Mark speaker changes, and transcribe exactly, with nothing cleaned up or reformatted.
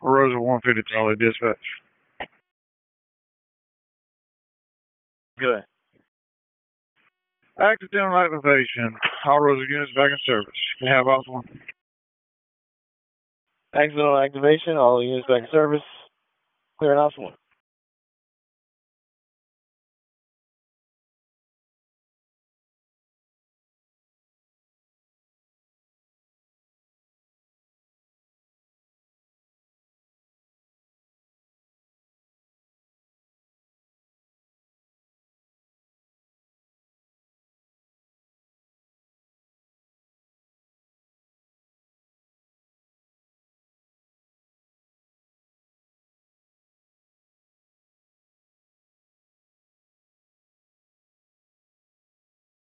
Speaker 1: Rosa one fifty Charlie dispatch.
Speaker 2: Good.
Speaker 1: Active dental activation. All Rosa units back in service. You have Osborne.
Speaker 2: Accidental activation, all units back in service. Clear and Osborne.